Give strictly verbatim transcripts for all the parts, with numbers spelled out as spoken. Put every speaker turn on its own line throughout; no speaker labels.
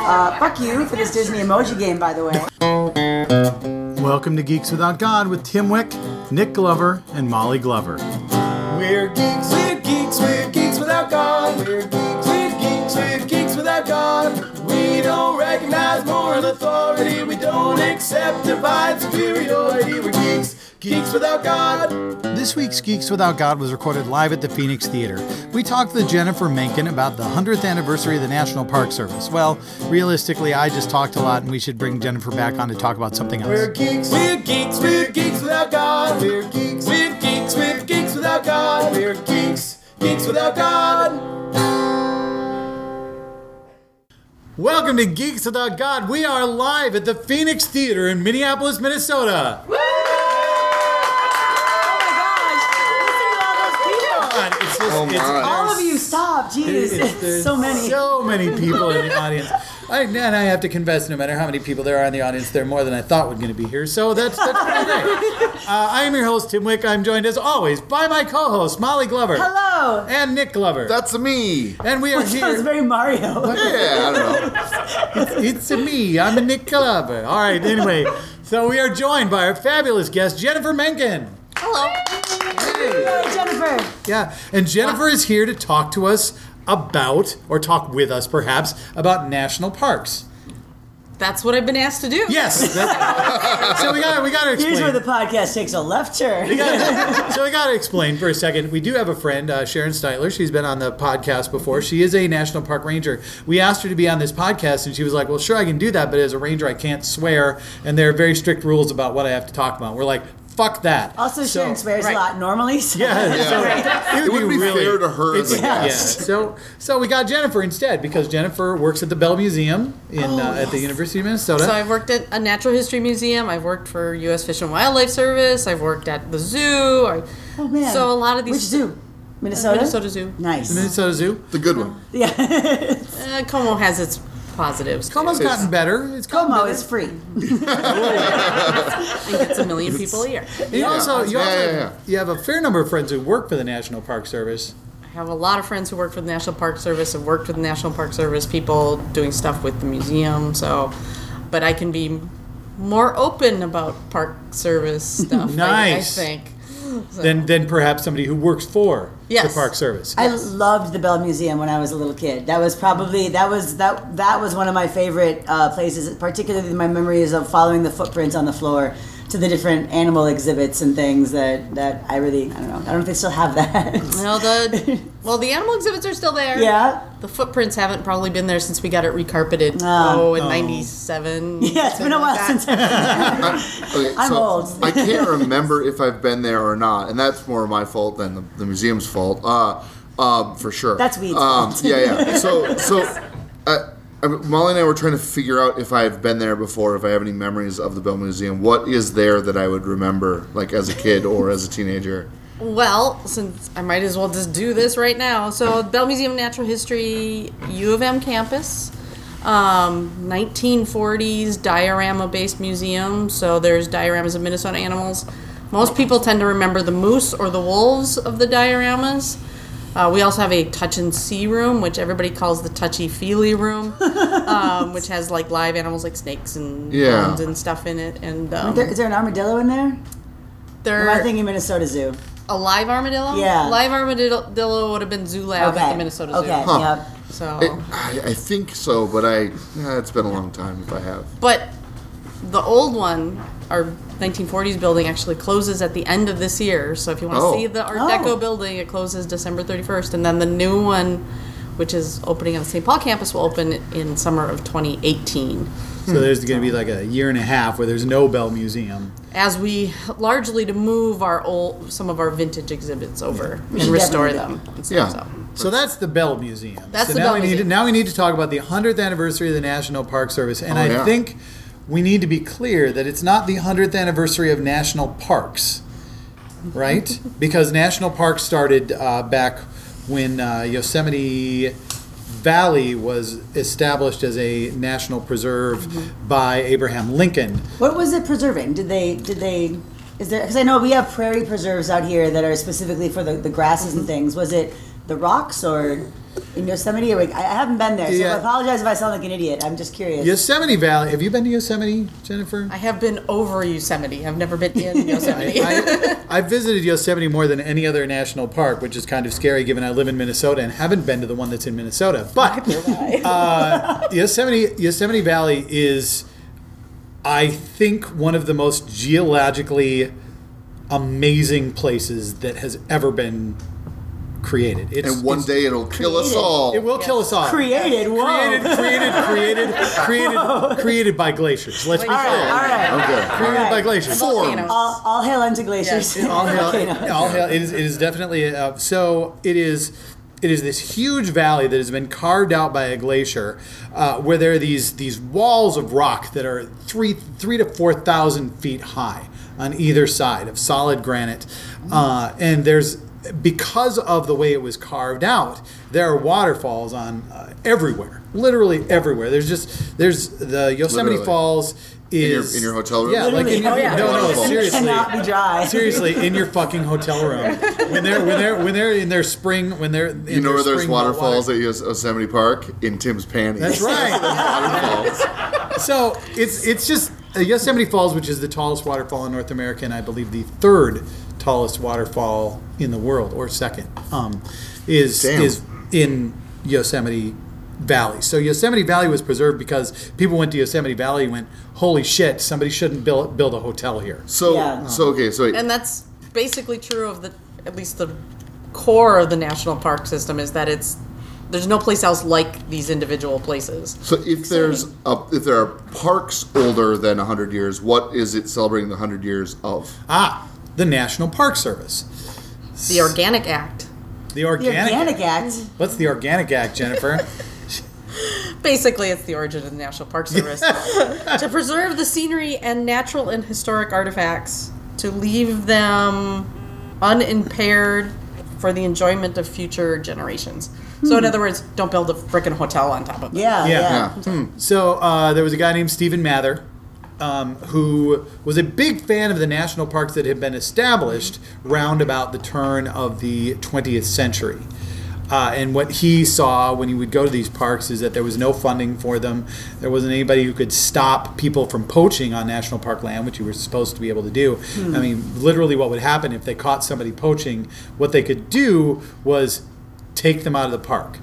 Uh, fuck you for this Disney emoji game, by the way.
Welcome to Geeks Without God with Tim Wick, Nick Glover, and Molly Glover.
We're geeks, we're geeks, we're geeks without God. We're geeks, we're geeks, we're geeks without God. We don't recognize moral authority. We don't accept divine superiority. We're geeks, geeks without God.
This week's Geeks Without God was recorded live at the Phoenix Theater. We talked to Jennifer Menken about the hundredth anniversary of the National Park Service. Well, realistically, I just talked a lot, and we should bring Jennifer back on to talk about something else.
We're geeks, we're geeks, we're geeks without God. We're geeks, we're geeks, we're geeks without God. We're geeks, geeks without God.
Welcome to Geeks Without God. We are live at the Phoenix Theater in Minneapolis, Minnesota.
Woo!
It's just,
Oh
it's,
my.
All of you, stop. Jeez.
It's- there's
so many.
So many people in the audience. I, and I have to confess, no matter how many people there are in the audience, there are more than I thought were going to be here. So that's, that's pretty great. Uh, I am your host, Tim Wick. I'm joined, as always, by my co-host, Molly Glover.
Hello.
And Nick Glover.
That's me.
And we are
That sounds
here.
very Mario.
Yeah, I don't know.
It's me. I'm a Nick Glover. All right, anyway. So we are joined by our fabulous guest, Jennifer Menken.
Hello. Hey, Jennifer.
Yeah, and Jennifer is here to talk to us about, or talk with us perhaps, about national parks.
That's what I've been asked to do.
Yes. that- so we got we got to explain.
Here's where the podcast takes a left turn.
We gotta- so we got to explain for a second. We do have a friend, uh, Sharon Steitler. She's been on the podcast before. She is a national park ranger. We asked her to be on this podcast, and she was like, "Well, sure, I can do that, but as a ranger, I can't swear, and there are very strict rules about what I have to talk about." We're like, "Fuck that."
Also,
So-
Sharon swears
right.
a lot normally. So.
Yeah,
Yeah.
so
It would be
really-
fair to her as a
it's- yeah.
guest.
So, so we got Jennifer instead because Jennifer works at the Bell Museum in
Oh,
uh, at the
yes.
University of Minnesota.
So I've worked at a natural history museum. I've worked for U S Fish and Wildlife Service. I've worked at the zoo. I,
Oh, man.
So a lot of these.
Which zoo? Minnesota?
Minnesota Zoo.
Nice.
the Minnesota Zoo.
The good one.
Yeah.
Uh, Como has its positives. too.
Como's gotten better. It's gotten
Como
better.
is free.
And gets a million people a year.
You also, you,
Yeah,
also
yeah,
have,
yeah.
you have a fair number of friends who work for the National Park Service.
I have a lot of friends who work for the National Park Service. Have worked with the National Park Service people doing stuff with the museum. So, but I can be more open about Park Service stuff.
Nice.
I, I think. So-
Than, than perhaps somebody who works for
Yes.
the Park Service.
I loved the Bell Museum when I was a little kid. That was probably that was that that was one of my favorite uh, places. Particularly my memories of following the footprints on the floor to the different animal exhibits and things that, that I really I don't know I don't know if they still have that.
Well, the well, the animal exhibits are still there.
Yeah.
The footprints haven't probably been there since we got it recarpeted.
Ah.
oh, in
Oh.
ninety-seven.
Yeah, it's been a while since.
Okay,
I'm
so
old.
I can't remember if I've been there or not, and that's more my fault than the, the museum's fault, uh, uh, for sure.
That's Weed's
um,
fault.
Yeah, yeah. So, so uh, I mean, Molly and I were trying to figure out if I've been there before, if I have any memories of the Bell Museum. What is there that I would remember, like as a kid or as a teenager?
Well, since I might as well just do this right now. So, Bell Museum of Natural History, U of M campus, um, nineteen forties diorama-based museum. So there's dioramas of Minnesota animals. Most people tend to remember the moose or the wolves of the dioramas. Uh, we also have a touch and see room, which everybody calls the touchy-feely room, um, which has like live animals like snakes and
Yeah.
bones and stuff in it. And um,
Is there, is there an armadillo in there? Or
there
am I thinking Minnesota Zoo?
a live armadillo.
Yeah.
Live armadillo would have been Zoo Lab at the Minnesota
Okay.
Zoo.
Huh.
Yep.
So,
It, I, I think so, but I yeah, it's been a long time if I have.
but the old one, our nineteen forties building, actually closes at the end of this year. So if you want to
Oh.
see the Art
Oh.
Deco building, it closes December thirty-first, and then the new one, which is opening on the Saint Paul campus, will open in summer of twenty eighteen.
So there's going to be like a year and a half where there's no Bell Museum.
As we largely to move our old, some of our vintage exhibits over
We
and
should
restore
definitely
them.
do
and
Yeah.
stuff, so.
So that's the Bell Museum.
That's
so
the
now
Bell
we need to,
Museum.
now we need to talk about the hundredth anniversary of the National Park Service, and
Oh,
I
yeah.
think we need to be clear that it's not the hundredth anniversary of national parks, right? Because national parks started uh, back when uh, Yosemite Valley was established as a national preserve
Mm-hmm.
by Abraham Lincoln.
What was it preserving? Did they did they is there because I know we have prairie preserves out here that are specifically for the, the grasses and things. Was it the rocks or In Yosemite? Or, I haven't been there, so
Yeah.
I apologize if I sound like an idiot. I'm just curious.
Yosemite Valley. Have you been to Yosemite, Jennifer?
I have been over Yosemite. I've never been in Yosemite.
I, I visited Yosemite more than any other national park, which is kind of scary given I live in Minnesota and haven't been to the one that's in Minnesota. But uh, Yosemite Yosemite Valley is, I think, one of the most geologically amazing places that has ever been created. It's,
And one
it's-
day it'll kill us
created.
all.
it will kill us all.
Created, whoa.
Created, created, created, created, created by glaciers. Let's be
All right,
fair.
all right.
Okay.
Created
All
by
right.
glaciers.
Volcanoes.
All, all hail unto glaciers.
Yes.
All hail,
Volcanoes.
all hail. It is, it is definitely uh, so. It is. It is this huge valley that has been carved out by a glacier, uh, where there are these these walls of rock that are three three to four thousand feet high on either side of solid granite, uh, and there's because of the way it was carved out, there are waterfalls on uh, everywhere, literally everywhere. There's just there's the Yosemite
Literally.
Falls.
In your,
Is,
in your hotel room?
Yeah, like in your,
Oh, yeah.
no, no,
Waterfall.
seriously.
Cannot be dry.
Seriously, in your fucking hotel room. When they're when they're when they're in their spring when they're in
You know
their
where there's
spring
waterfalls
water.
at Yos- Yosemite Park? In Tim's panties.
That's right.
Waterfalls.
So it's it's just uh, Yosemite Falls, which is the tallest waterfall in North America, and I believe the third tallest waterfall in the world, or second, um, is
Damn.
is in Yosemite Valley. So Yosemite Valley was preserved because people went to Yosemite Valley and went, "Holy shit! Somebody shouldn't build build a hotel here."
So,
Yeah.
so okay, so wait.
And that's basically true of the, at least the core of the national park system, is that it's, there's no place else like these individual places.
So if there's a, if there are parks older than one hundred years, what is it celebrating the one hundred years of?
Ah, the National Park Service,
The Organic Act.
the
The
organic.
Organic Act.
What's the Organic Act, Jennifer?
Basically, it's the origin of the National Park Service. To preserve the scenery and natural and historic artifacts, to leave them unimpaired for the enjoyment of future generations. So, in other words, don't build a frickin' hotel on top of it.
Yeah,
Yeah.
yeah.
Yeah.
So uh, there was a guy named Stephen Mather, um, who was a big fan of the national parks that had been established round about the turn of the twentieth century. Uh, and what he saw when he would go to these parks is that there was no funding for them. There wasn't anybody who could stop people from poaching on national park land, which you were supposed to be able to do. I mean, literally what would happen if they caught somebody poaching, what they could do was take them out of the park.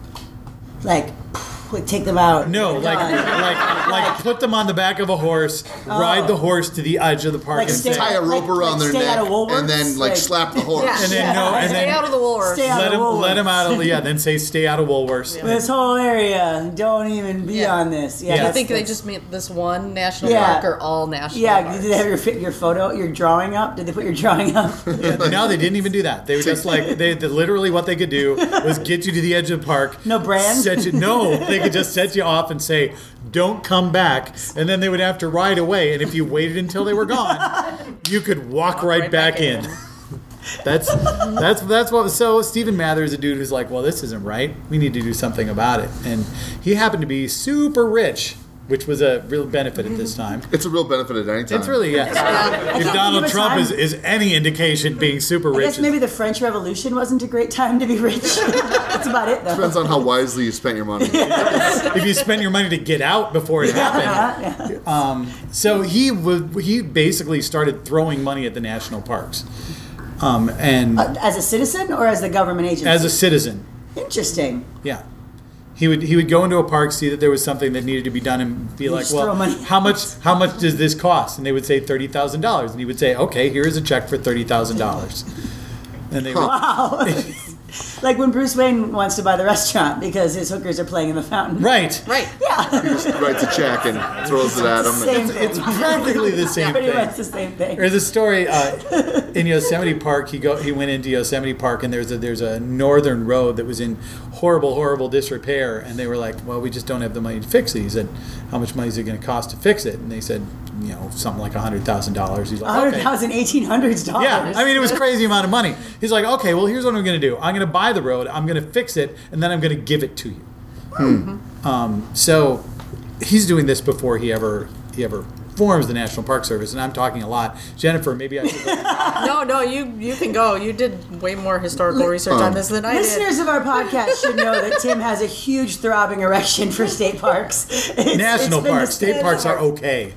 Like, like, take them out.
No, like
Done.
like like put them on the back of a horse, ride the horse to the edge of the park,
Like
and
stay-
say,
Tie a rope
Like-
around
like
their
stay out
neck
of Woolworths?
and then like
Like-
slap the horse.
Yeah.
and then no, and
Stay
then
out of the Woolworths.
Stay out
let
of
him let him out of
Woolworths.
yeah. Then say stay out of Woolworths.
This whole area, don't even be
Yeah.
on this. Yeah,
Yeah.
I
that's-
think they
that's-
just made this one national
Yeah.
park or all national
Yeah,
parks.
did they have your fi- your photo, your drawing up? Did they put your drawing up?
Yeah, no, they didn't even do that. They were just like they, they literally what they could do was get you to the edge of the park.
No brand?
Set you, no, they could just set you off and say, "Don't come back," and then they would have to ride away. And if you waited until they were gone, you could walk, right,
right
back,
back
in.
in.
That's that's that's what. So Stephen Mather is a dude who's like, well, this isn't right. We need to do something about it. And he happened to be super rich, which was a real benefit at this time.
It's a real benefit at any time.
It's really yes.
can't
If
think
Donald
of a
Trump
time-
is, is any indication, being super
I
rich.
guess
is-
maybe the French Revolution wasn't a great time to be rich. That's about it, though.
Depends on how wisely you spent your money.
if you spend your money to get out before it happened.
Yeah, yeah.
So he would he basically started throwing money at the national parks, um, and
Uh, as a citizen or as the government agency?
as a citizen,
Interesting.
yeah. He would he would go into a park, see that there was something that needed to be done, and be like,
just
"Well,
throw money.
how much how much does this cost?" And they would say thirty thousand dollars, and he would say, "Okay, here is a check for thirty thousand dollars." And they would,
Wow. Like when Bruce Wayne wants to buy the restaurant because his hookers are playing in the fountain.
right,
Right.
He just writes a check and throws it at him.
Same
And
thing.
it's practically the same
Pretty
thing.
much the same thing.
There's a story uh, in Yosemite Park. He go he went into Yosemite Park, and there's a there's a northern road that was in horrible horrible disrepair, and they were like, well, we just don't have the money to fix it. He said, how much money is it going to cost to fix it? And they said, you know, something like a hundred thousand dollars. He's like,
one hundred
okay.
thousand, eighteen hundreds dollars.
Yeah, I mean, it was crazy amount of money. He's like, okay, well, here's what I'm going to do. I'm going to buy the road. I'm going to fix it, and then I'm going to give it to you. Um, so he's doing this before he ever he ever forms the National Park Service, and I'm talking a lot. Jennifer, maybe I should.
No, no, you you can go. You did way more historical research on this than I did.
Listeners of our podcast should know that Tim has a huge throbbing erection for state parks. It's-
National
it's been
parks, state
disputed.
parks are okay.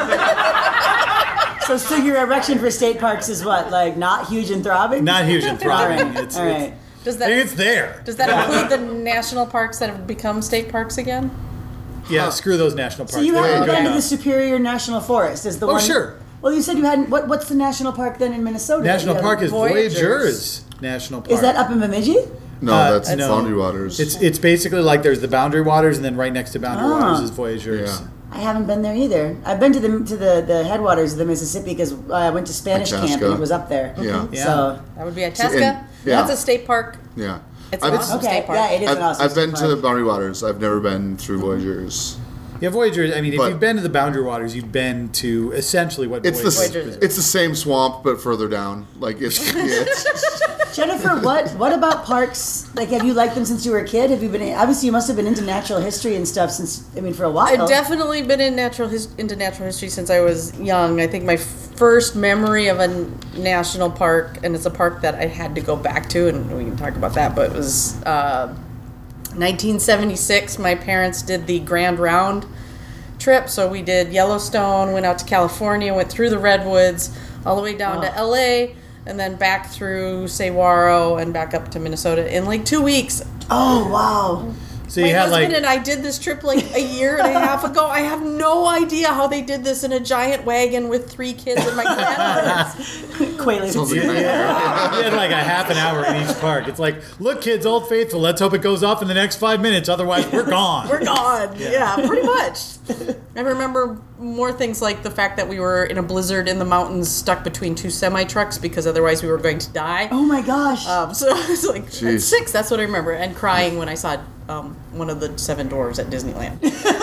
So, so your erection for state parks is what, like not huge and throbbing?
Not huge and
All
throbbing.
right.
It's,
All
it's,
right.
Does that
it's there.
does that include the national parks that have become state parks again?
Yeah, screw those national parks.
So you
They
haven't
were good
been to the
enough.
Superior National Forest? Is the
Oh,
one?
sure.
Well, you said you hadn't. What, what's the national park then in Minnesota?
National
You have-
Park is
Voyagers.
Voyagers National Park.
Is that up in Bemidji?
No,
Uh,
that's
no.
Boundary Waters.
It's it's basically like there's the Boundary Waters, and then right next to Boundary
Ah.
Waters is Voyagers.
Yeah.
I haven't been there either. I've been to the to the, the headwaters of the Mississippi because I went to Spanish camp
Itasca.
and it was up there.
Yeah.
Yeah.
So
That would be Itasca.
and- yeah.
That's a state park.
yeah.
It's
I've,
an awesome
okay,
state park.
yeah, it is
I've,
an awesome.
I've been
state
to the
park.
Boundary Waters. I've never been through Voyagers.
Yeah, Voyagers. I mean, if
But-
you've been to the Boundary Waters, you've been to essentially what
It's the
Voyagers
s- it's the same swamp but further down. Like it's, yeah, it's
Jennifer, what what about parks? Like, have you liked them since you were a kid? Have you been? Obviously, you must have been into natural history and stuff since. I mean, for a while.
I've definitely been in natural his, into natural history since I was young. I think my first memory of a n- national park, and it's a park that I had to go back to, and we can talk about that. But it was uh, nineteen seventy-six. My parents did the Grand Round trip, so we did Yellowstone, went out to California, went through the redwoods, all the way down to L A, and then back through Saguaro and back up to Minnesota in like two weeks.
Oh wow!
So
My
you had
husband
like
and I did this trip like a year and a half ago. I have no idea how they did this in a giant wagon with three kids and my grandparents.
Quaaludes.
sounds like a nightmare.
you had like a half an hour in each park. It's like, look, kids, Old Faithful. Let's hope it goes off in the next five minutes. Otherwise, we're gone.
We're gone. Yeah, pretty much. I remember more things like the fact that we were in a blizzard in the mountains stuck between two semi trucks because otherwise we were going to die.
Oh my gosh!
Um, so it's like at
Jeez.
six, that's what I remember, and crying when I saw um, one of the seven dwarves at Disneyland.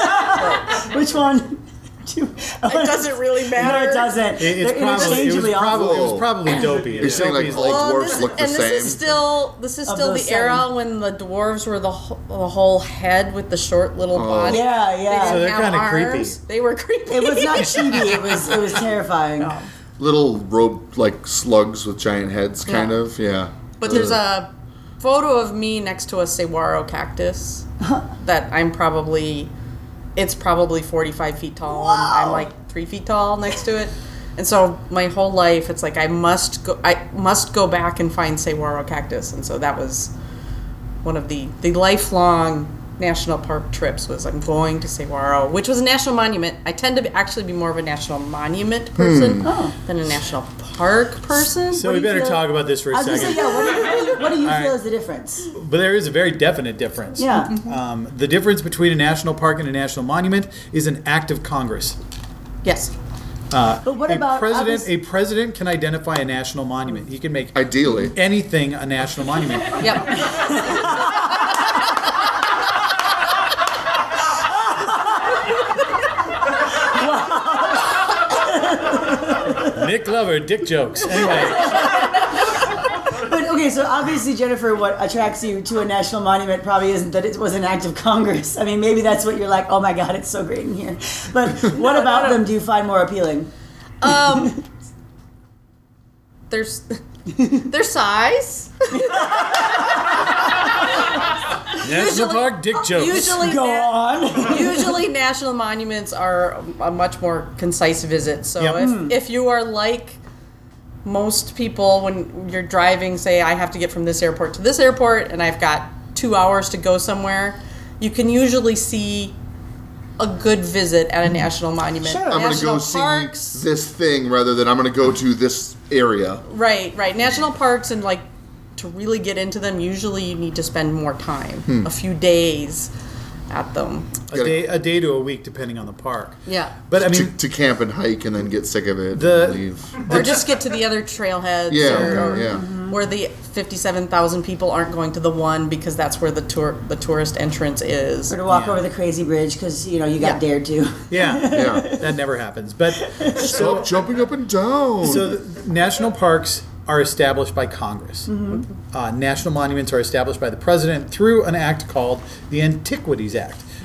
Which one? Do you-
It doesn't really matter.
No, it doesn't.
It, it's
They're
probably, it was
interchangeably
probably, it was
awful.
probably dopey.
You're saying like
Dopey's
all
Well,
dwarfs
this,
look the
and
same.
this is still this is
Of
still the
those
era
seven.
when the dwarves were the wh- the whole head with the short little body.
Yeah,
They
yeah.
didn't
So they're
have
kinda
arms.
creepy.
They were creepy.
It was not chibi. It was it was terrifying.
Little robe like slugs with giant heads, kind
Yeah.
of. Yeah.
But there's a photo of me next to a saguaro cactus that I'm probably, it's probably forty-five feet tall. And I'm
Wow.
like three feet tall next to it. And so my whole life, it's like I must go. I must go back and find saguaro cactus. And so that was one of the the lifelong national park trips. Was I'm going to saguaro, which was a national monument. I tend to be, actually be more of a national monument person
Oh.
than a national park person.
So
What
we
do you
better
feel-
talk about this for a
I was gonna
second.
say, yeah. What do you, what do you, what do you
All
feel
right.
is the difference?
But there is a very definite difference.
Yeah.
Um, the difference between a national park and a national monument is an act of Congress.
Yes.
But what
a
about
president?
obvious-
A president can identify a national monument. He can make
Ideally.
anything a national monument.
Yep.
Nick Glover, dick jokes. Anyway,
But okay, so obviously, Jennifer, what attracts you to a national monument probably isn't that it was an act of Congress. I mean, maybe that's what you're like. Oh my God, it's so great in here. But what about them do you find more appealing?
Um, there's their size.
national
Usually-
park dick jokes.
Usually,
Go
na-
on.
usually national monuments are a much more concise visit. So
Yep.
if if you are like most people, when you're driving, say I have to get from this airport to this airport, and I've got two hours to go somewhere, you can usually see a good visit at a national monument.
Sure.
I'm going to
National
go
parks,
see this thing rather than I'm going to go to this area.
Right, right. National parks, and like to really get into them, usually you need to spend more time,
Hmm.
a few days at them.
a day, a day to a week, depending on the park.
Yeah.
But I
to,
mean,
to camp and hike and then get sick of it
The-
and leave.
Or just get to the other trailheads.
Yeah,
or,
yeah,
or
yeah.
where the fifty-seven thousand people aren't going to the one because that's where the tour the tourist entrance is.
Or to walk
Yeah.
over the crazy bridge because you know you got
Yeah.
dared to.
yeah,
Yeah.
that never happens. But
Stop jumping up and down.
So the national parks are established by Congress. Uh, national monuments are established by the president through an act called the Antiquities Act,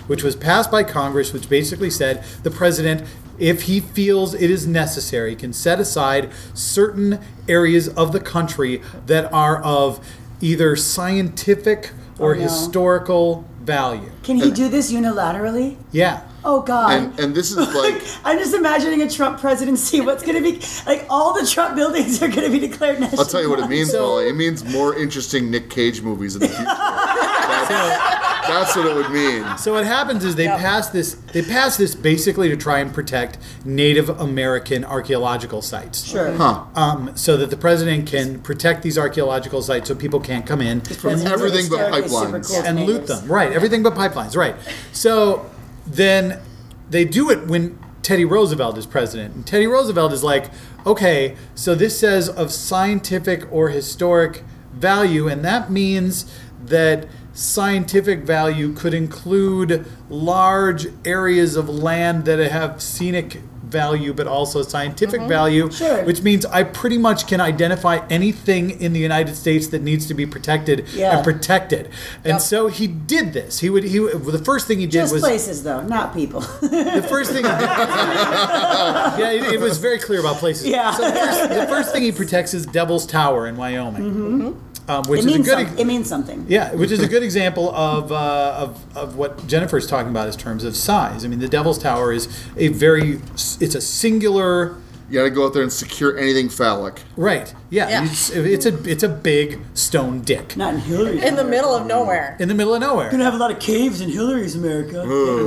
which was passed by Congress, which basically said the president, if he feels it is necessary, can set aside certain areas of the country that are of either scientific or
Oh, no.
historical value.
Can he do this unilaterally?
Yeah.
Oh God.
And and this is like
I'm just imagining a Trump presidency. What's going to be like? All the Trump buildings are going to be declared national.
I'll tell you what it means,
So-
Molly. It means more interesting Nick Cage movies in the future. That's, that's what it would mean.
So what happens is they pass this. They pass this basically to try and protect Native American archaeological sites.
Sure.
Huh.
Um, so that the president can protect these archaeological sites, so people can't come in
Presidents are
everything but
historically super
pipelines.
cool
and loot
natives.
them. Right, everything but pipelines. Right. So then they do it when Teddy Roosevelt is president, and Teddy Roosevelt is like, okay, so this says of scientific or historic value, and that means that scientific value could include large areas of land that have scenic value but also scientific value,
Sure.
which means I pretty much can identify anything in the United States that needs to be protected
Yeah.
and protected. And
Yep.
so he did this. He would he would- the first thing he did
Just
was
places, though, not people.
the first thing. yeah, it, it was very clear about places.
Yeah.
So the first, the first thing he protects is Devil's Tower in Wyoming, um, which
it
is a
means
good.
some, it means something.
Yeah, which is a good example of, uh, of of what Jennifer's talking about in terms of size. I mean, the Devil's Tower is a very, it's a singular,
You got to go out there and secure anything phallic.
right? Yeah,
Yeah.
It's, it's a it's a big stone dick
Not in Hillary's.
In the
America.
middle of nowhere.
in the middle of nowhere,
Gonna have a lot of caves in Hillary's America.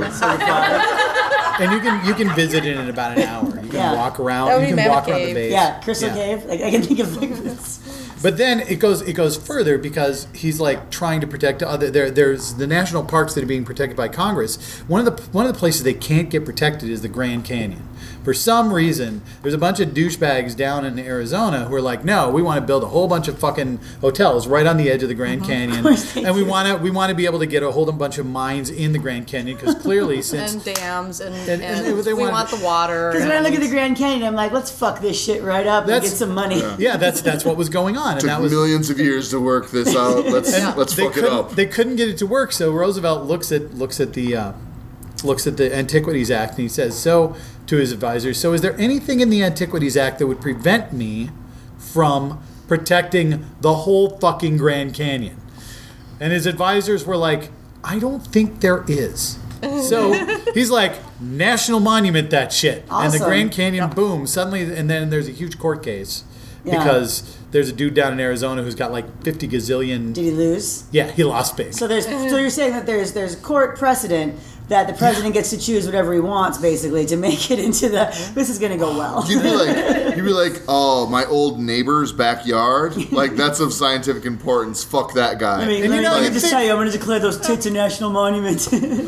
and you can you can visit it in about an hour. You can
Yeah.
walk around.
That would
You
be
can walk
Mammoth
around the
Cave.
base.
Yeah, Crystal
Yeah.
Cave. Like I can think of like this.
But then it goes it goes further because he's like trying to protect other there there's the national parks that are being protected by Congress. One of the one of the places they can't get protected is the Grand Canyon. For some reason, there's a bunch of douchebags down in Arizona who are like, no, we want to build a whole bunch of fucking hotels right on the edge of the Grand Canyon,
course they
and we
do.
want to we want to be able to get a whole bunch of mines in the Grand Canyon because clearly since
And dams and,
And-
and,
and they
we
want-
want the water.
Because when I look at
and-
the Grand Canyon, I'm like, let's fuck this shit right up and
That's-
get some money.
yeah, that's that's what was going on, and
Took
that was
millions of years to work this out. Let's let's
they
fuck it
couldn't,
up.
They couldn't get it to work, so Roosevelt looks at looks at the uh, looks at the Antiquities Act and he says, so to his advisors, so is there anything in the Antiquities Act that would prevent me from protecting the whole fucking Grand Canyon? And his advisors were like, I don't think there is. So he's like, national monument that shit. And the
Awesome.
Grand Canyon, boom, suddenly, and then there's a huge court case
Yeah.
because there's a dude down in Arizona who's got like fifty gazillion.
Did he lose?
Yeah, he lost big.
So there's so you're saying that there's there's court precedent that the president gets to choose whatever he wants basically to make it into the this is gonna go well.
You'd be like, you'd be like, oh, my old neighbor's backyard. Like that's of scientific importance. Fuck that guy.
I mean,
And
let
you
me,
know,
let me
you
just
think-
tell you, I'm gonna declare those tits a national monument.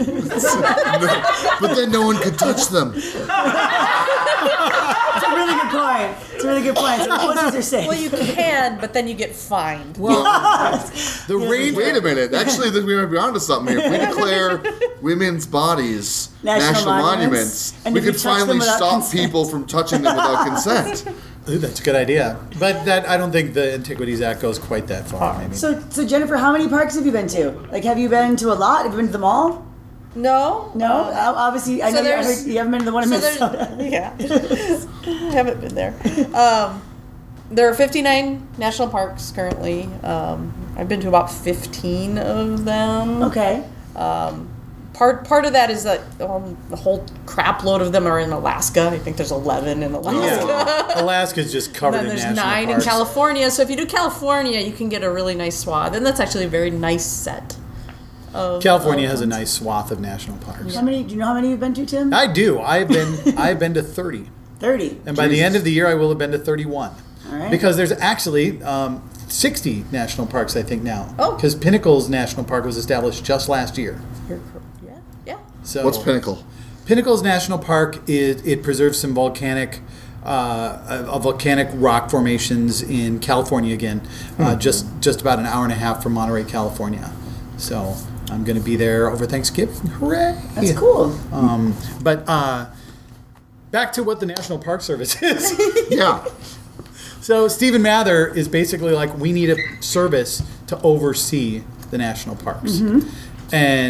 But then no one could touch them.
It's a really good point. It's a really good point. So the pussies are safe.
Well, you can, but then you get fined.
Well, the range.
Wait a minute. Actually, then we might be onto something here. If we declare women's bodies
National
national,
monuments,
monuments,
and
we
if you
could
touch them
finally
without
stop
consent.
people from touching them without consent.
Ooh, that's a good idea. But that I don't think the Antiquities Act goes quite that far. Maybe.
So, so Jennifer, how many parks have you been to? Like, have you been to a lot? Have you been to them all?
No?
No, Uh, obviously, I
so
know you, I
there's-
heard you haven't been to the one in
So there's,
Minnesota.
yeah, I haven't been there. Um, there are fifty-nine national parks currently. Um, I've been to about fifteen of them.
Okay.
Part part of that is that um, the whole crap load of them are in Alaska. I think there's eleven in Alaska.
yeah, Alaska's just covered
And then
in
there's
national
nine
parks.
in California. So if you do California, you can get a really nice swath, and that's actually a very nice set. Of,
California
of
has a
ones.
nice swath of national parks.
How many? Do you know how many you've been to, Tim?
I do. I've been. I've been to thirty,
Thirty.
and by the end of the year, I will have been to thirty-one.
All right.
Because there's actually um, sixty national parks, I think now.
Oh.
Because Pinnacles National Park was established just last year.
You're cor- Yeah, yeah.
So
What's Pinnacle?
Pinnacles National Park is it preserves some volcanic uh, uh, volcanic rock formations in California again, uh, just just about an hour and a half from Monterey, California. So I'm going to be there over Thanksgiving. Hooray!
That's cool.
Um, but uh, back to what the National Park Service is.
Yeah.
So Stephen Mather is basically like, we need a service to oversee the national parks. And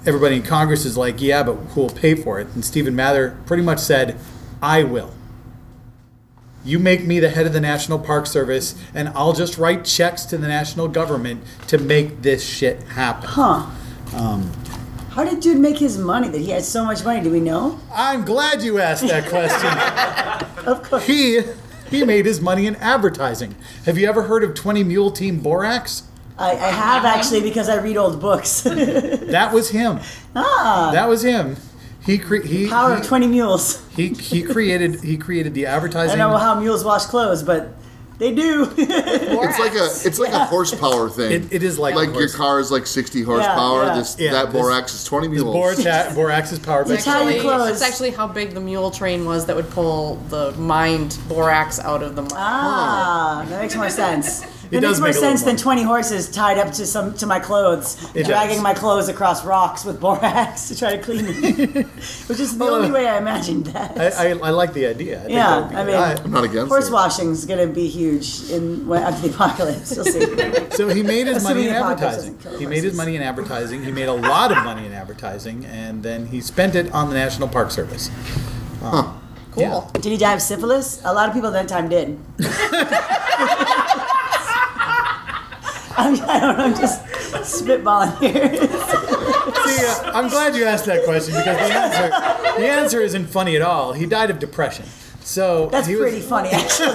everybody in Congress is like, yeah, but who will pay for it? And Stephen Mather pretty much said, I will. You make me the head of the National Park Service, and I'll just write checks to the national government to make this shit happen.
Huh. Um, How did dude make his money? That he had so much money? Do we know?
I'm glad you asked that question.
Of course.
He he made his money in advertising. Have you ever heard of twenty Mule Team Borax?
I, I have actually because I read old books.
That was him.
ah.
That was him. He cre- he
Power
he,
of twenty mules.
He he created he created the
I
advertising.
don't know how mules wash clothes, but they do.
It's like a it's like
Yeah.
a horsepower thing.
It, it is like
like
a
your
horse.
car is like sixty horsepower.
yeah.
This
Yeah,
that
this-
borax is twenty
This
mules.
Borax, Borax's power.
It's how you
Actually,
close.
it's actually how big the mule train was that would pull the mined borax out of the mine.
ah, that makes more sense.
It
It,
does
makes more
make a little
sense than
more.
twenty horses tied up to some to my clothes,
It
dragging
does.
my clothes across rocks with borax to try to clean them. Which is the only way I imagined that.
I, I, I like the idea. I think that
yeah,
would be
I
good.
mean,
I-
I'm not against
horse
it.
washing is going to be huge in when, after the apocalypse. You'll see.
So he made his money
Assuming
in
the podcast
advertising.
doesn't kill
He made his
horses.
money in advertising. He made a lot of money in advertising, and then he spent it on the National Park Service.
Cool.
Yeah.
Did he die of syphilis? A lot of people at that time did. I'm, I don't know, I'm just spitballing here.
See, uh, I'm glad you asked that question because the answer the answer isn't funny at all. He died of depression. So
That's
he was,
pretty funny, actually.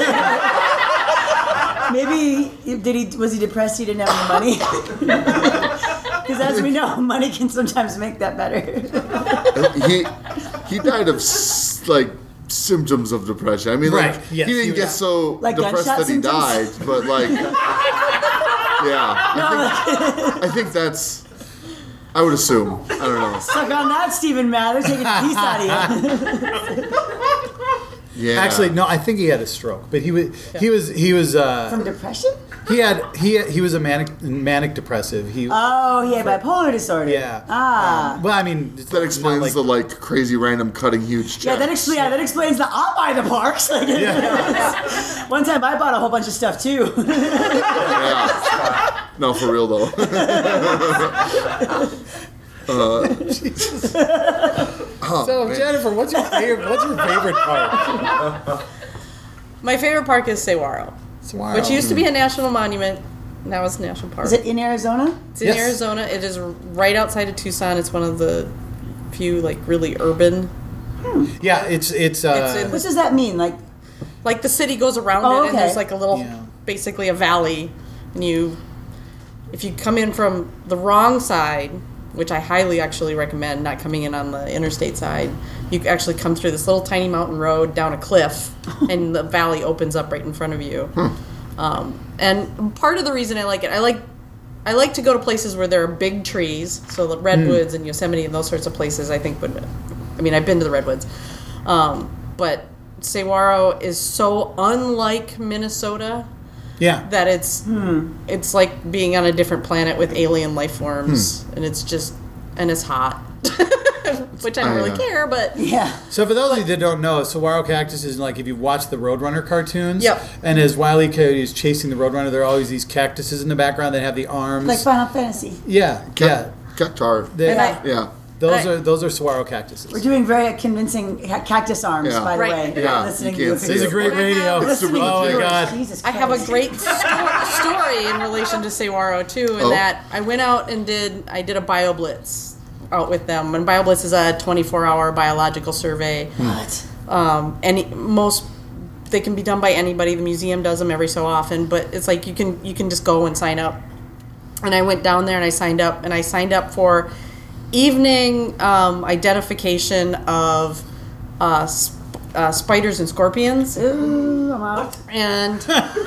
Maybe did he was he depressed? He didn't have any money. Because as we know, money can sometimes make that better.
he he died of s- like symptoms of depression. I mean, like
Right, yes,
he
he
didn't
was-
get so
Like
depressed
gunshot
that he died,
symptoms?
but like, yeah, I think, I think that's. I would assume. I don't know.
Suck on that, Stephen Mather, taking a piece out of you.
Yeah.
Actually, no, I think he had a stroke, but he was he was he was uh,
From depression?
he had he he was a manic manic depressive. He
Oh, he had bipolar disorder.
yeah.
Ah.
Um, well, I mean it's
That
not
explains
like-
the like crazy random cutting huge checks.
Yeah, that explains. Yeah, that explains the I'll buy the parks. Like, one time I bought a whole bunch of stuff too.
Yeah. No, for real though.
So Jennifer, what's your favorite? What's your favorite part?
My favorite park is Saguaro,
Saguaro.
which used to be a national monument. Now it's a national park.
Is it in Arizona?
It's in
Yes.
Arizona. It is right outside of Tucson. It's one of the few like really urban.
Yeah, it's it's uh,
It's in-
What does that mean? Like,
Like the city goes around
Oh,
it, and
okay.
there's like a little,
Yeah.
basically a valley, and you, if you come in from the wrong side, which I highly actually recommend, not coming in on the interstate side, you actually come through this little tiny mountain road down a cliff, and the valley opens up right in front of you. Um, and part of the reason I like it, I like, I like to go to places where there are big trees, so the redwoods and Yosemite and those sorts of places. I think would, I mean, I've been to the redwoods, um, but Saguaro is so unlike Minnesota
yeah.
that it's it's like being on a different planet with alien life forms, and it's just and it's hot, which I don't
I,
really
uh,
care, but
yeah.
So for those of you that don't know, Saguaro Cactus is like if you watch the Roadrunner cartoons.
Yep.
And as Wile E. Coyote is chasing the Roadrunner, there are always these cactuses in the background that have the arms.
Like Final Fantasy.
yeah, yeah.
Cactar.
They-
and I,
Yeah.
those
I-
are those are Saguaro cactuses.
We're doing very convincing ca- cactus arms,
Yeah.
by the
Right.
way.
Yeah,
Listening
you
to you.
can't see
This is
it.
great radio.
It's super
Oh my
legit.
god.
Jesus
I have a
Christ.
great sto- story in relation to Saguaro too, in
Oh.
that I went out and did I did a BioBlitz out with them, and BioBlitz is a twenty-four hour biological survey.
What?
Um, any most they can be done by anybody. The museum does them every so often, but it's like you can you can just go and sign up. And I went down there and I signed up, and I signed up for evening um, identification of uh, sp- uh, spiders and scorpions.
Ooh, I'm out.
And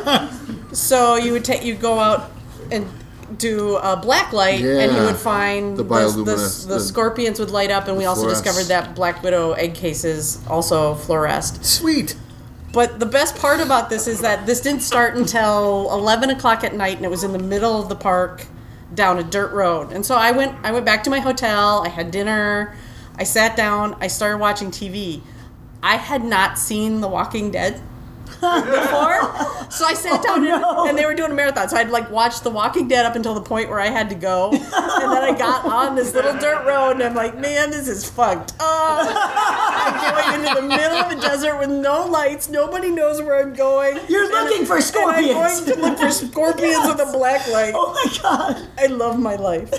so you would take you go out and do a black light, and you
Yeah.
would find
The
the, the,
bioluminescent-
the
the-
scorpions would light up, and we also
fluoresce.
discovered that black widow egg cases also fluoresced.
Sweet.
But the best part about this is that this didn't start until eleven o'clock at night, and it was in the middle of the park down a dirt road. And so I went I went back to my hotel, I had dinner, I sat down, I started watching T V. I had not seen The Walking Dead. before. So I sat down
Oh, no.
and, and they were doing a marathon. So I'd like watch The Walking Dead up until the point where I had to go. And then I got on this little dirt road and I'm like, man, this is fucked up. I'm going into the middle of a desert with no lights. Nobody knows where I'm going.
You're
And-
looking for
and
scorpions.
I'm going to look for scorpions with a black light.
Oh my god.
I love my life.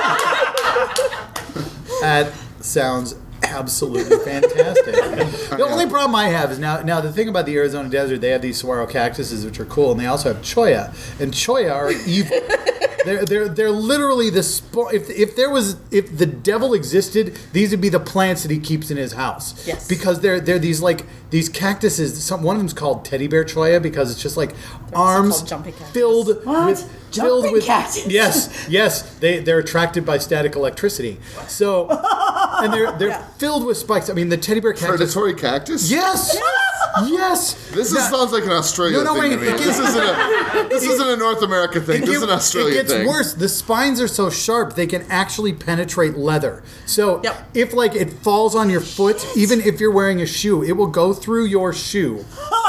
That sounds absolutely fantastic. The only problem I have is now now the thing about the Arizona desert, they have these saguaro cactuses which are cool, and they also have cholla, and cholla are evil. They're, they're, they're literally the spo- if if there was if the devil existed, these would be the plants that he keeps in his house.
Yes.
Because they're they're these like these cactuses. Some one of them's called teddy bear cholla because it's just like arms
called jumping cactus.
filled
What?
with
Jumping
filled with
cactus?
yes yes they they're attracted by static electricity. So and they're they're
Yeah.
filled with spikes. I mean the teddy bear cactus.
Predatory cactus?
Yes. Yes.
This is,
Now-
sounds like an Australia
No, no,
thing
wait,
to me.
it gets-
This isn't a this isn't a North America thing.
It
This is
get-
an Australia
It gets
thing.
worse. The spines are so sharp they can actually penetrate leather. So
Yep.
if like it falls on your foot, even if you're wearing a shoe, it will go through your shoe.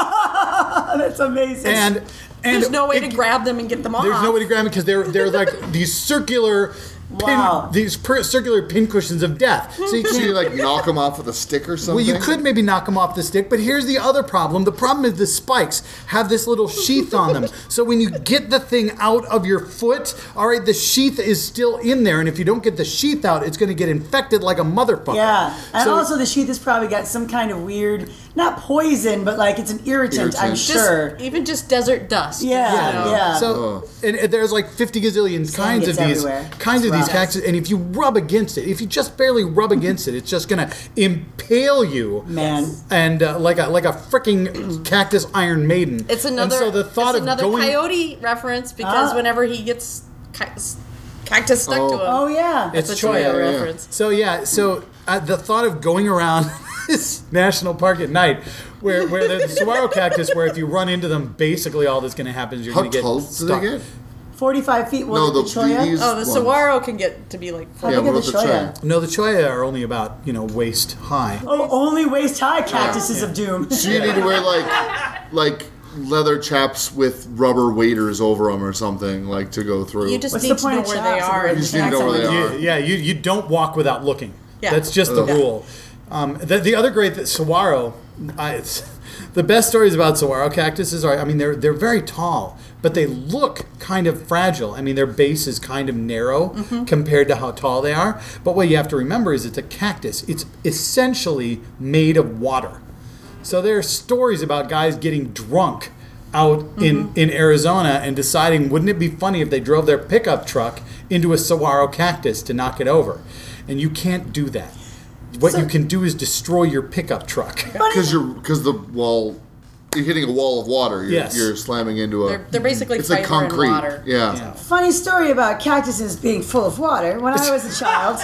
That's amazing.
And and
There's no way
it-
to grab them and get them off.
There's no way to grab them because they're they're like these circular. Pin,
Wow.
These per, circular pin cushions of death. So you
So
can't
you like knock them off with a stick or something?
Well, you could maybe knock them off the stick, but here's the other problem. The problem is the spikes have this little sheath on them. So when you get the thing out of your foot, all right, the sheath is still in there, and if you don't get the sheath out, it's going to get infected like a motherfucker.
yeah. And
So-
also the sheath has probably got some kind of weird, not poison, but like it's an irritant, I'm
Irritant.
Just,
sure.
even just desert dust.
Yeah,
you know?
yeah.
So and, and there's like fifty gazillion kinds of
gets
these
everywhere.
kinds
It's
of these
rough.
cactus, and if you rub against it, if you just barely rub against it, it's just gonna impale you,
Man.
and uh, like a like a freaking cactus Iron Maiden.
It's
And
another.
so the thought
it's
of
another
going,
coyote reference because
Ah.
whenever he gets ca- cactus stuck to him,
Oh yeah.
It's
it's a
cholla,
Cholla
yeah.
reference.
So yeah, so uh, the thought of going around this national park at night, where where the saguaro cactus, where if you run into them, basically all that's going to happen is you're
How
going to get
tall do
stuck.
they get?
forty-five feet. What
No,
the,
the-
cholla?
these-
Oh, the
ones.
saguaro can get to be like.
How
Yeah,
big are
what
the
about the
cholla?
No, the cholla are only about you know waist high.
Oh, only waist high cactuses of doom.
So you need to wear like like leather chaps with rubber waders over them or something like to go through.
You just
What's
need
the
to know
point of
where they
chaps if
are.
we're
and
You just need to know where they
exactly-
are.
You- yeah, you you don't walk without looking.
Yeah.
That's just the
Yeah.
rule. Um, the, the other great that saguaro, I, it's, the best stories about saguaro cactuses are, I mean, they're they're very tall, but they look kind of fragile. I mean, their base is kind of narrow
Mm-hmm.
compared to how tall they are. But what you have to remember is it's a cactus. It's essentially made of water. So there are stories about guys getting drunk out in,
Mm-hmm.
in Arizona and deciding, wouldn't it be funny if they drove their pickup truck into a saguaro cactus to knock it over? And you can't do that. What
So-
you can do is destroy your pickup truck.
Because you're because the wall, you're hitting a wall of water. You're,
Yes.
you're slamming into a.
They're, they're basically
it's like
fiber and
concrete.
water.
Yeah.
Yeah.
Funny story about cactuses being full of water. When I was a child,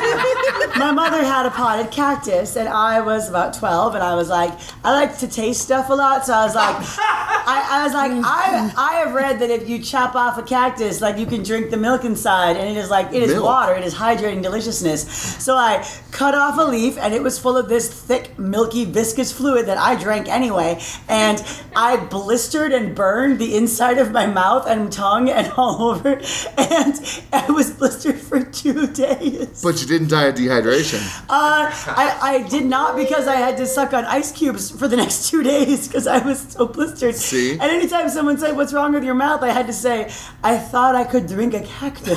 my mother had a potted cactus, and I was about twelve, and I was like, I like to taste stuff a lot, so I was like, I, I was like, I, I have read that if you chop off a cactus, like you can drink the milk inside, and it is like it is
Milk?
water, it is hydrating deliciousness. So I cut off a leaf, and it was full of this thick, milky, viscous fluid that I drank anyway, and I blistered and burned the inside of my mouth and tongue and all over, and I was blistered for two days.
But you didn't die of dehydration.
Uh, I, I did not because I had to suck on ice cubes for the next two days because I was so blistered.
See?
And anytime someone said, "What's wrong with your mouth?" I had to say, "I thought I could drink a cactus."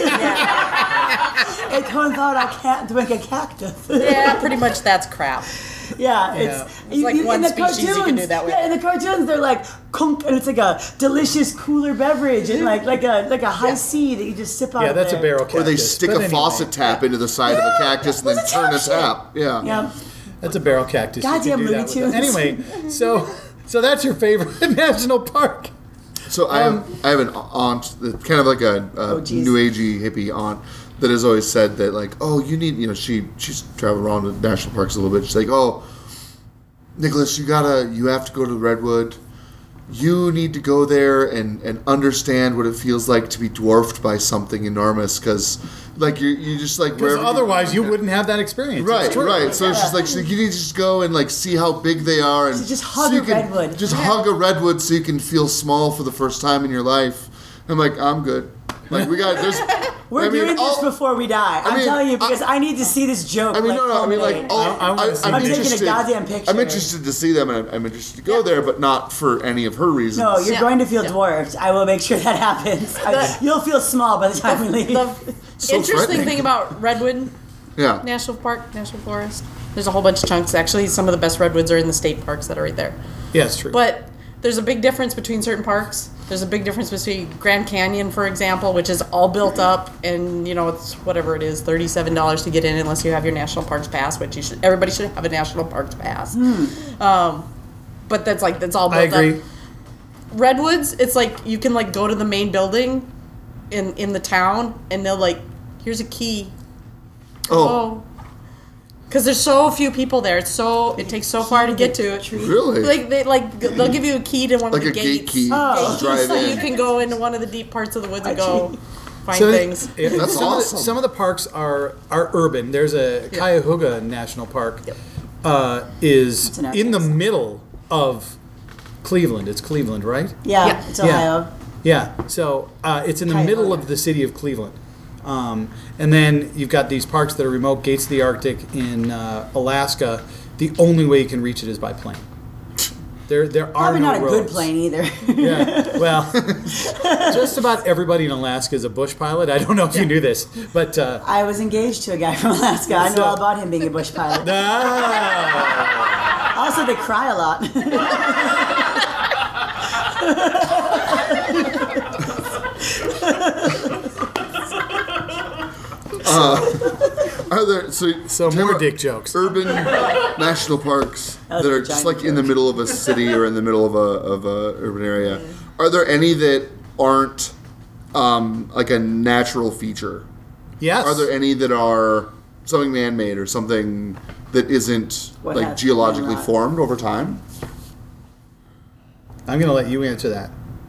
It turns out I can't drink a cactus.
Yeah, pretty much that's crap.
Yeah, it's,
It's like one
in the
species you can
cartoons,
do that with.
Yeah, in the cartoons they're like kunk, and it's like a delicious cooler beverage, and like like a like a high C that you just sip out.
Yeah,
of
that's a
there.
barrel cactus.
Or they stick
But
a
anyway,
faucet tap into the side of a cactus and then
What's a
turn a
tap
tap. Yeah.
Yeah.
That's a barrel cactus. You can
Goddamn
do that
Looney
with
Tunes.
it. Anyway, so so that's your favorite national park.
So I have I have an aunt, that's kind of like a, a
Oh, geez.
new agey hippie aunt that has always said that like, oh, you need, you know, she she's traveled around to national parks a little bit. She's like, oh, Nicholas, you gotta, you have to go to Redwood. you need to go there and, and understand what it feels like to be dwarfed by something enormous, because like you you just like
Because
wherever
otherwise you
yeah.
wouldn't have that experience. It's
Right,
true.
right. So it's just like so you need to just go and like see how big they are, and
So just hug
so you
a
can-
redwood.
Just hug a redwood so you can feel small for the first time in your life. I'm like, I'm good. Like we got there's.
We're
I mean,
doing this
all-
before we die. I'm
mean,
telling you because I,
I-
need to see this joke.
I mean,
like,
no, no. I mean, like,
culminate.
all,
I- I wanna
I,
see
I'm
the
I'm taking a
interested.
goddamn picture.
I'm interested to see them, and I'm, I'm interested to go there, but not for any of her reasons.
No, you're
Yeah.
going to feel
Yeah.
dwarfed. I will make sure that happens. I, you'll feel small by the time we leave.
The
So
interesting
threatening.
thing about Redwood
yeah.
National Park, National Forest, there's a whole bunch of chunks. Actually, some of the best redwoods are in the state parks that are right there.
Yeah, it's true.
But there's a big difference between certain parks. There's a big difference between Grand Canyon, for example, which is all built up, and you know it's whatever it is, thirty-seven dollars to get in, unless you have your National Parks pass, which you should. Everybody should have a National Parks pass. Um, but that's like that's all built
I agree.
up. Redwoods, it's like you can like go to the main building in in the town, and they'll like, here's a key.
Oh,
Because there's so few people there. It's so it takes so far to get to it.
really?
Like they like they'll give you a key to one
Like
of
a
the
gate
gates.
key
Oh.
to drive
So you
in.
can go into one of the deep parts of the woods and go find
So
things.
yeah,
That's
some Of
awesome.
the, some of the parks are are urban. There's a Cuyahoga National Park.
Yep.
Uh, is
It's an
in the
outdoors.
middle of Cleveland. It's Cleveland, right?
yeah,
Yeah.
it's
Yeah.
Ohio.
Yeah. So uh, it's in the
Cuyahoga.
middle of the city of Cleveland. Um, and then you've got these parks that are remote, Gates of the Arctic in uh, Alaska. The only way you can reach it is by plane. There, there are
Probably
no
not a good
roads.
plane either.
Yeah, well, just about everybody in Alaska is a bush pilot. I don't know if you knew this, but uh,
I was engaged to a guy from Alaska. I know
So-
all about him being a bush pilot.
ah,
Also, they cry a lot.
Are there so
so
talk
more
about
dick jokes.
urban national parks
was
that
a
are just
giant
like in the
joke.
middle of a city or in the middle of a of a urban area? Are there any that aren't um, like a natural feature?
Yes.
Are there any that are something man-made or something that isn't
What
like
has-
geologically
not?
formed over time?
I'm going to let you answer that.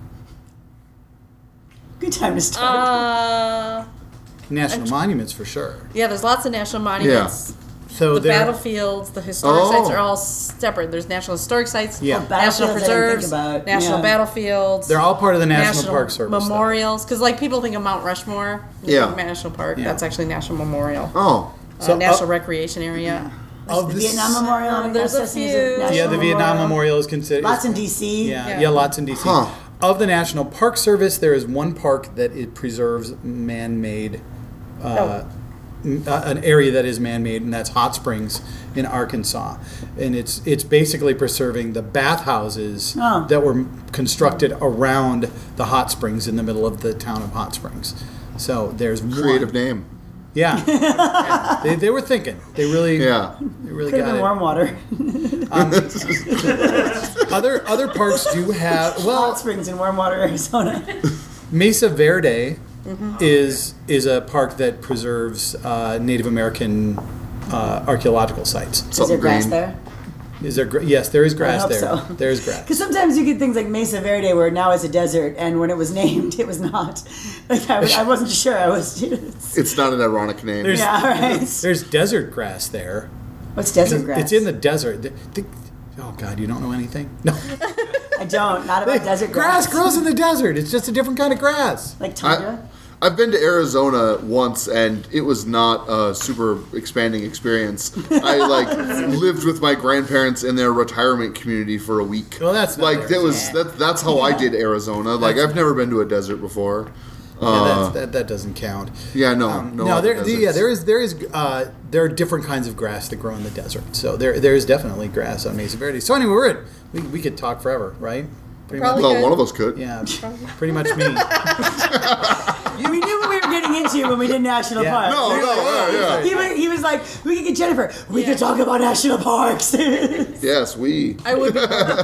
Good time to start.
Uh,
National monuments for sure.
yeah, there's lots of national monuments.
So
The
there,
battlefields, the historic
Oh.
sites are all separate. There's national historic sites,
Yeah. Oh,
national
battlefields I didn't
preserves,
think about.
national
Yeah.
battlefields.
they're all part of the National, Park Service. though.
memorials. Because like people think of Mount Rushmore, you
Yeah.
think National Park.
Yeah.
That's actually National Memorial,
Oh,
uh,
So,
National
uh,
Recreation Area.
Of
the
the
Vietnam
s-
Memorial.
Um,
in
there's a
Necessities
few.
of National
Yeah, the Vietnam
Memorial.
Memorial is considered.
Lots in D C.
Yeah, yeah,
Yeah.
lots in D C.
Huh.
Of the National Park Service, there is one park that it preserves man-made, uh, m- uh, an area that is man-made, and that's Hot Springs in Arkansas. And it's it's basically preserving the bathhouses
Oh.
that were constructed around the hot springs in the middle of the town of Hot Springs. So there's
creative
one.
name.
Yeah, Yeah. They, they were thinking. They really,
Yeah.
they really
Could have
got
been
it.
warm water.
Other other parks do have well.
Hot Springs in warm water, Arizona.
Mesa Verde
Mm-hmm.
is is a park that preserves uh, Native American uh, archaeological sites.
Is there
Something
grass
green.
there?
Is there? Gra- yes, there is grass
hope
there.
so.
There's grass.
Because sometimes you get things like Mesa Verde, where now it's a desert, and when it was named, it was not. Like I, was, I wasn't sure. I was.
It's not an ironic name.
There's
Yeah, all right.
there's desert grass there.
What's desert grass?
It's in the desert. The- the- oh God, you don't know anything? No.
I don't. Not about desert
grass
grass.
grows in the desert. It's just a different kind of grass.
Like
I,
tundra.
I've been to Arizona once, and it was not a super expanding experience. I like lived with my grandparents in their retirement community for a week.
Well, that's not
like that was
Arizona.
that, that's how I did Arizona. Like I've never been to a desert before.
Yeah,
Uh,
that's, that, that doesn't count.
yeah, no,
Um,
no.
no,
other
there, the, yeah,
deserts.
there is there is uh, there are different kinds of grass that grow in the desert. So there there is definitely grass on Mesa Verde. So anyway, we're at, we we could talk forever, right? Pretty
Probably
Well,
good.
one of us could.
Yeah, pretty much me.
We knew what we were getting into when we did national
Yeah.
parks.
No, no, yeah, yeah.
He was, he was like, we could get Jennifer. We
Yeah.
could talk about national parks. Very
Yes, we.
I would be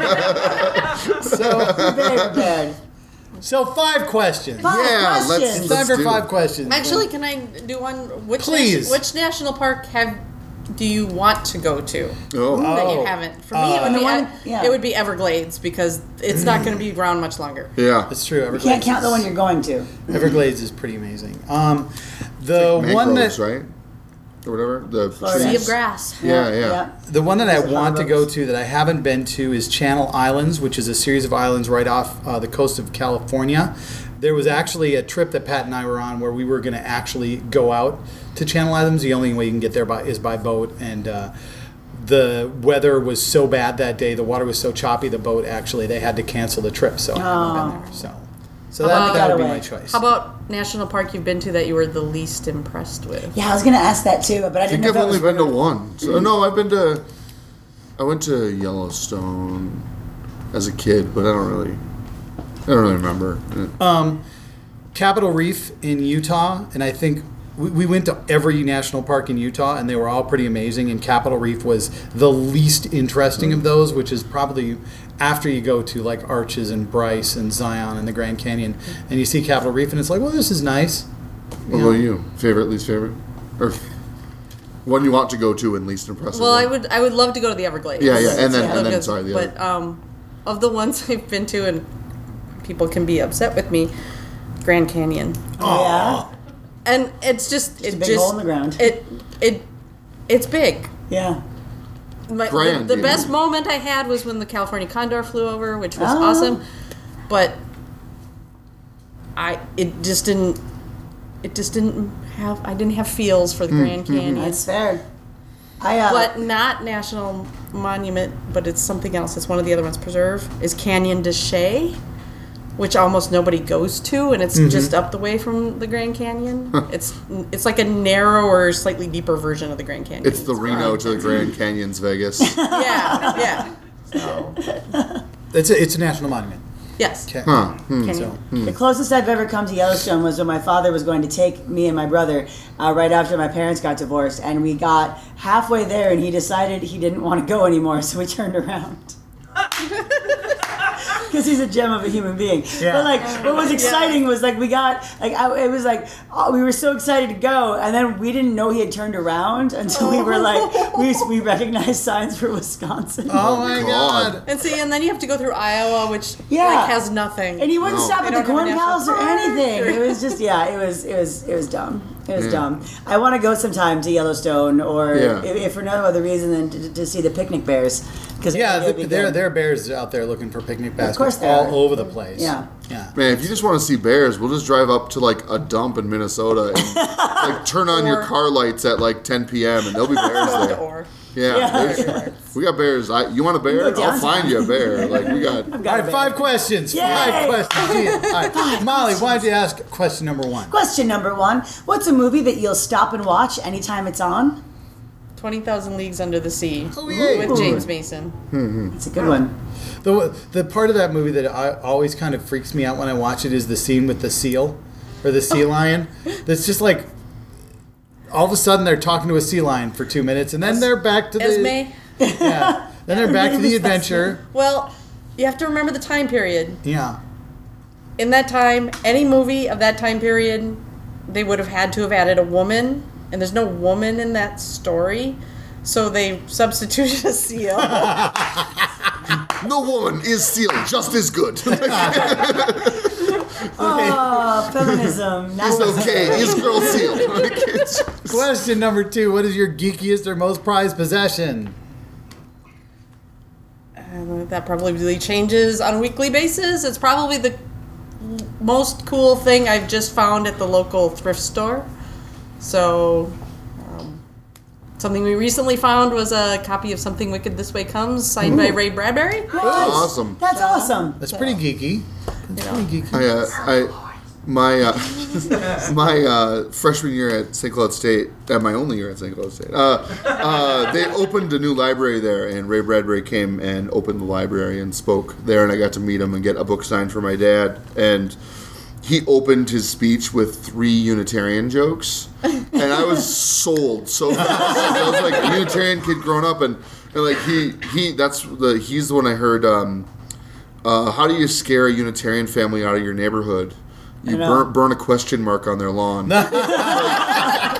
So
prepared.
so five questions.
Five
Yeah, let's-
questions.
It's time for
do
five
it.
questions.
actually. Can I do one? Which
Please.
nation- which national park have do you want to go to
Oh.
that
Oh.
you haven't? For me, it would
And the
be
one- yeah.
it would be Everglades because it's not going to be around much longer.
Yeah.
It's true.
You
Everglades.
can't count the
is-
one you're going to.
Everglades is pretty amazing. Um, the one that
Mangroves, right? Or whatever. The
Florida.
Sea
trees.
of grass.
Yeah, yeah.
The one that I
There's a
want to
lot
go
of
to that I haven't been to is Channel Islands, which is a series of islands right off uh, the coast of California. There was actually a trip that Pat and I were on where we were going to actually go out to Channel Islands. The only way you can get there by, is by boat, and uh, the weather was so bad that day. The water was so choppy. The boat actually they had to cancel the trip, so I haven't been there. So, so that,
about-
that would be
Got
my
away.
choice.
How about national park you've been to that you were the least impressed with?
Yeah, I was gonna ask that too, but I
I
didn't
think
know
I've
if that
only
was
been to one. So, no, I've been to. I went to Yellowstone as a kid, but I don't really. I don't really remember.
Um, Capitol Reef in Utah, and I think we, we went to every national park in Utah, and they were all pretty amazing. And Capitol Reef was the least interesting of those, which is probably after you go to like Arches and Bryce and Zion and the Grand Canyon, and you see Capitol Reef, and it's like, well, this is nice.
What
know.
about you? Favorite, least favorite, or one you want to go to and least impressive?
Well,
one?
I would I would love to go to the Everglades.
Yeah, yeah, and then
Yeah.
and then
Because-
sorry, the
but
other.
um, of the ones I've been to, and people can be upset with me, Grand Canyon,
Oh, yeah.
and it's just
Just
it
a big
just
hole in the ground.
it it it's big.
Yeah.
My,
Grand,
the, the
you
best
mean.
moment I had was when the California condor flew over, which was
Oh.
awesome, but I it just didn't it just didn't have I didn't have feels for the Grand Canyon.
That's fair. I uh,
But not national monument, but it's something else. It's one of the other ones. Preserve is Canyon de Chelly, which almost nobody goes to, and it's just up the way from the Grand Canyon. It's it's like a narrower, slightly deeper version of the Grand Canyon.
It's the Reno to the Grand Canyon's Vegas.
yeah, yeah. So
It's a, it's a national monument.
yes,
Okay.
Huh. Hmm.
Canyon.
So,
the closest I've ever come to Yellowstone was when my father was going to take me and my brother uh, right after my parents got divorced, and we got halfway there, and he decided he didn't want to go anymore, so we turned around. Because he's a gem of a human being.
Yeah.
But like, what was exciting was like we got like I, it was like oh, we were so excited to go, and then we didn't know he had turned around until we were like we we recognized signs for Wisconsin.
oh my
God.
God.
And see, and then you have to go through Iowa, which
Yeah.
like has nothing.
And he wouldn't
No.
stop
They
at the
don't have a
corn
national
palace or
park.
anything. It was just yeah, it was it was it was dumb. It was
Yeah.
dumb. I want to go sometime to Yellowstone, or
Yeah.
if, if for no other reason than to, to see the picnic bears. Because
Yeah, th- there there are bears out there looking for picnic baskets
course there
all
are.
over the place.
Yeah.
Yeah.
Man, if you just want to see bears, we'll just drive up to like a dump in Minnesota and like turn on your
Or-
car lights at like ten p.m. and there'll be bears
Go to
there.
Orr.
Yeah,
Yeah.
there's- we got bears. I, you want a bear?
go
I'll
downtown.
find you a bear. Like we got.
I've
All
got a
right,
bear.
five questions.
Yay!
Five questions. Yeah. All right. Molly, why don't you ask question number one?
Question number one: what's a movie that you'll stop and watch anytime it's on?
Twenty Thousand Leagues Under the Sea
Oh, yay.
with James Mason.
It's a good one.
The the part of that movie that I, always kind of freaks me out when I watch it is the scene with the seal or the sea lion. That's just like all of a sudden they're talking to a sea lion for two minutes and then they're back to the
Esme.
yeah. Then they're back to the adventure.
Well, you have to remember the time period.
Yeah.
In that time, any movie of that time period, they would have had to have added a woman, and there's no woman in that story, so they substituted a seal.
No woman is sealed just as good.
Oh, feminism. That's
It's okay. Is girl sealed? Like, it's-
Question number two: what is your geekiest or most prized possession?
Uh, that probably really changes on a weekly basis. It's probably the most cool thing I've just found at the local thrift store. So, um, something we recently found was a copy of Something Wicked This Way Comes, signed by Ray Bradbury.
awesome.
That's awesome.
That's pretty geeky. That's pretty geeky.
I, uh, I, my, uh, my uh, freshman year at Saint Cloud State, uh, my only year at Saint Cloud State, uh, uh, they opened a new library there, and Ray Bradbury came and opened the library and spoke there, and I got to meet him and get a book signed for my dad, and he opened his speech with three Unitarian jokes, and I was sold so fast. I was like a Unitarian kid growing up, and, and like he he that's the he's the one I heard. Um, uh, how do you scare a Unitarian family out of your neighborhood? You
I know.
burn burn a question mark on their lawn.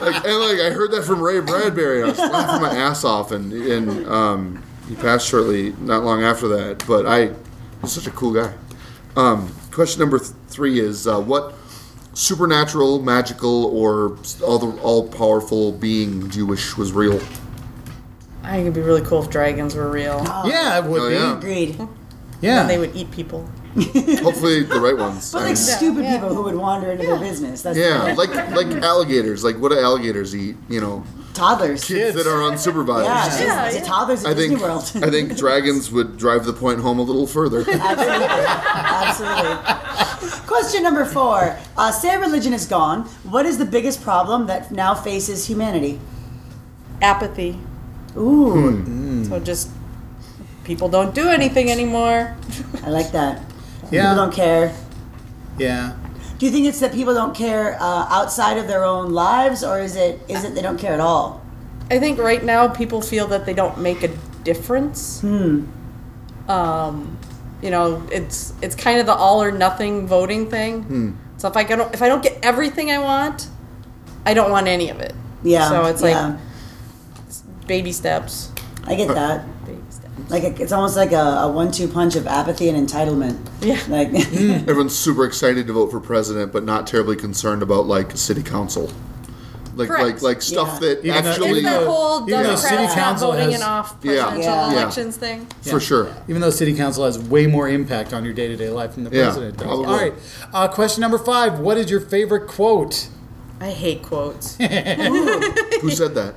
like, and like I heard that from Ray Bradbury, and I was laughing my ass off, and and um, he passed shortly, not long after that. But I, he's such a cool guy. Um, question number th- three is uh, what supernatural, magical, or all all powerful being do you wish was real?
I think it'd be really cool if dragons were real.
Yeah, it would
Oh,
be.
yeah.
Agreed.
Yeah.
And they would eat people.
Hopefully the right ones.
But
I
like
mean,
stupid
yeah.
people who would wander into their business. That's
yeah,
the
like like alligators. Like what do alligators eat? You know,
toddlers.
kids that are unsupervised.
Yeah, it's
Yeah,
it's
yeah.
toddlers at
I think
Disney World.
I think dragons would drive the point home a little further.
Absolutely. Absolutely. Question number four. Uh, say religion is gone. What is the biggest problem that now faces humanity?
Apathy.
Ooh,
So just people don't do anything anymore.
I like that.
Yeah.
People don't care.
Yeah.
Do you think it's that people don't care uh, outside of their own lives, or is it is it they don't care at all?
I think right now people feel that they don't make a difference.
Hmm.
Um, you know, it's it's kind of the all or nothing voting thing.
Hmm.
So if I don't if I don't get everything I want, I don't want any of it.
Yeah.
So it's
yeah.
like baby steps.
I get that.
Baby steps.
Like a, it's almost like a, a one-two punch of apathy and entitlement.
Yeah.
Like
Everyone's super excited to vote for president, but not terribly concerned about like city council, like
Correct.
like like stuff
Yeah.
that
Even though-
actually
It's that whole
even though
Democrats
city
not
council
voting
has-
in off
Yeah.
presidential
Yeah.
elections thing.
for sure.
Even though city council has way more impact on your day-to-day life than the
Yeah,
president does.
probably.
All right. Uh, question number five. What is your favorite quote?
I hate quotes.
Who said that?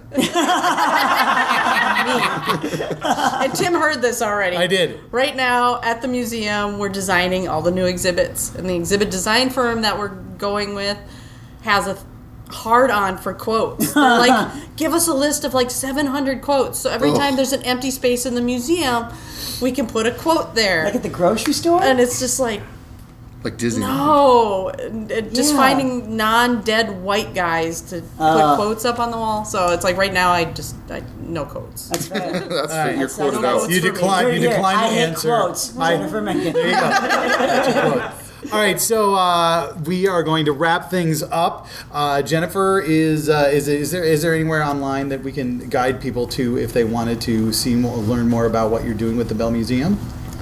And Tim heard this already.
I did.
Right now at the museum, we're designing all the new exhibits, and the exhibit design firm that we're going with has a hard on for quotes. They're like, give us a list of like seven hundred quotes. So every
Ugh.
time there's an empty space in the museum, we can put a quote there.
like at the grocery store.
And it's just like,
Like Disney.
no, and- and just
Yeah.
finding non-dead white guys to
Uh.
put quotes up on the wall. So it's like right now, I just I, no quotes.
That's fair.
That's
All right.
fair. You're
That's-
quoted
that's-
out.
You
for me.
decline- you
Here,
decline
I
to
hate
answer.
quotes.
I-
Jennifer Mencken.
There you go. That's a quote. All right, so uh, we are going to wrap things up. Uh, Jennifer, is uh, is is there is there anywhere online that we can guide people to if they wanted to see more, learn more about what you're doing with the Bell Museum?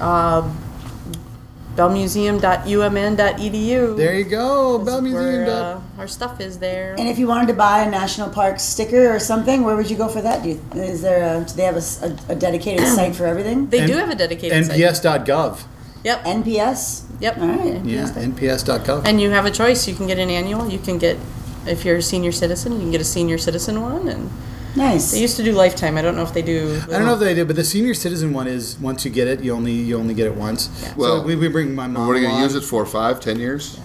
bell museum dot u m n dot e d u.
There you go, Bell Museum.
Where,
dot-
uh, our stuff is there.
And if you wanted to buy a national park sticker or something, where would you go for that? Do you, is there a, do they have a s- a, a dedicated site for everything?
They
N-
do have a dedicated
N P S
site.
dot gov.
Yep.
N P S.
Yep.
All right.
Yeah, N P S dot gov.
And you have a choice. You can get an annual. You can get, if you're a senior citizen, you can get a senior citizen one. And
Nice.
they used to do lifetime. I don't know if they do.
I don't know if they did, but the senior citizen one is once you get it, you only you only get it once.
Well,
so we, we bring my mom.
What are you going to
along.
use it for? Five, ten years?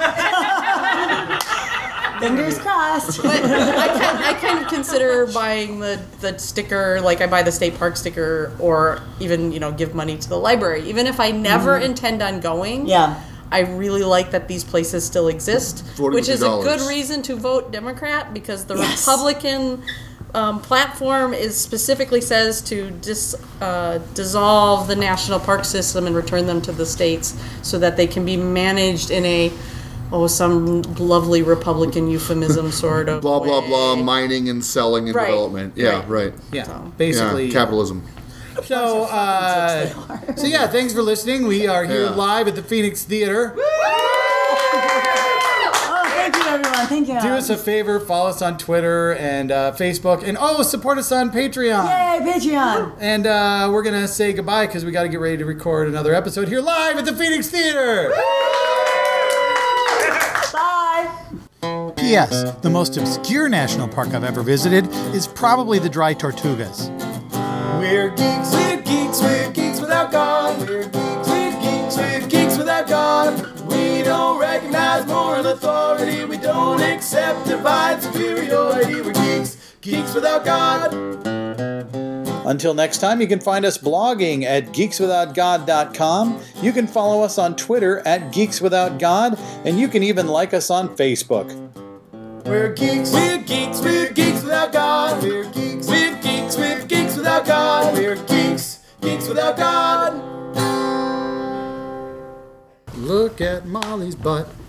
Fingers crossed.
But I kind, I kind of consider buying the, the sticker, like I buy the state park sticker, or even, you know, give money to the library. Even if I never intend on going,
Yeah.
I really like that these places still exist,
Voting
which is a
two
good
dollars.
reason to vote Democrat, because the
Yes.
Republican um, platform is specifically says to dis, uh, dissolve the national park system and return them to the states so that they can be managed in a oh some lovely Republican euphemism sort of
Blah, blah,
way.
blah, mining and selling and
Right.
development. Yeah,
Right.
right.
Yeah,
So-
basically.
Yeah, capitalism.
So, uh, so yeah, thanks for listening. We are here
Yeah.
live at the Phoenix Theater.
Oh, thank you, everyone. Thank you.
Do us a favor, follow us on Twitter and uh, Facebook, and oh, support us on Patreon.
Yay, Patreon.
And uh, we're gonna say goodbye because we got to get ready to record another episode here live at the Phoenix Theater.
Bye.
P S. The most obscure national park I've ever visited is probably the Dry Tortugas.
We're geeks, we're geeks, we're geeks without God. We're geeks, we're geeks, we're geeks without God. We don't recognize moral authority. We don't accept divine superiority. We're geeks, geeks without God.
Until next time, you can find us blogging at geeks without god dot com. You can follow us on Twitter at geeks without god, and you can even like us on Facebook.
We're geeks, we're geeks, we're geeks without God. We're geeks, we're geeks, we're geeks without God. We're geeks, geeks without God.
Look at Molly's butt.